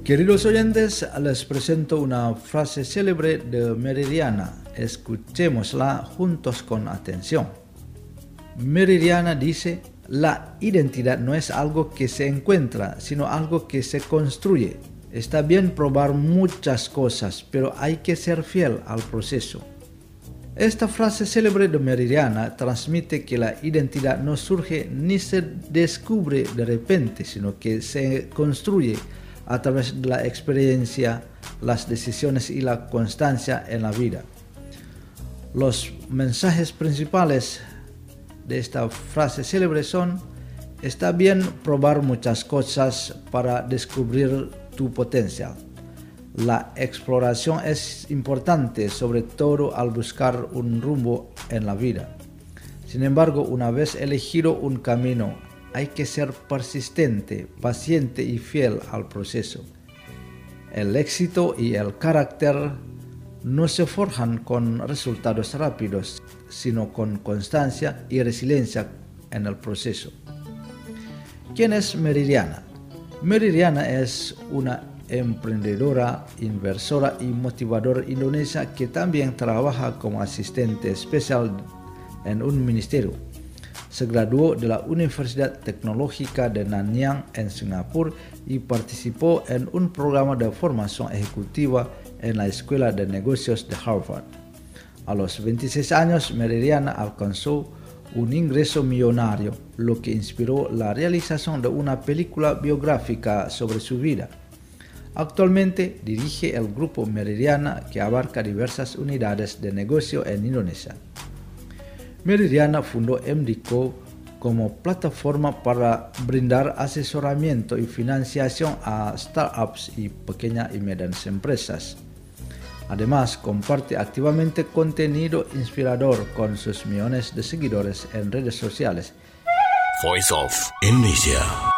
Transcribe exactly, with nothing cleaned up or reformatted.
Queridos oyentes, les presento una frase célebre de Meridiana. Escuchémosla juntos con atención. Meridiana dice: la identidad no es algo que se encuentra, sino algo que se construye. Está bien probar muchas cosas, pero hay que ser fiel al proceso. Esta frase célebre de Meridiana transmite que la identidad no surge ni se descubre de repente, sino que se construye a través de la experiencia, las decisiones y la constancia en la vida. Los mensajes principales de esta frase célebre son: está bien probar muchas cosas para descubrir tu potencial. La exploración es importante, sobre todo al buscar un rumbo en la vida. Sin embargo, una vez elegido un camino, hay que ser persistente, paciente y fiel al proceso. El éxito y el carácter no se forjan con resultados rápidos, sino con constancia y resiliencia en el proceso. ¿Quién es Meridiana? Meridiana es una emprendedora, inversora y motivadora indonesia que también trabaja como asistente especial en un ministerio. Se graduó de la Universidad Tecnológica de Nanyang en Singapur y participó en un programa de formación ejecutiva en la Escuela de Negocios de Harvard. A los veintiséis años, Meridiana alcanzó un ingreso millonario, lo que inspiró la realización de una película biográfica sobre su vida. Actualmente dirige el grupo Meridiana, que abarca diversas unidades de negocio en Indonesia. Meridiana fundó M D Co como plataforma para brindar asesoramiento y financiación a startups y pequeñas y medianas empresas. Además, comparte activamente contenido inspirador con sus millones de seguidores en redes sociales. Voice of Indonesia.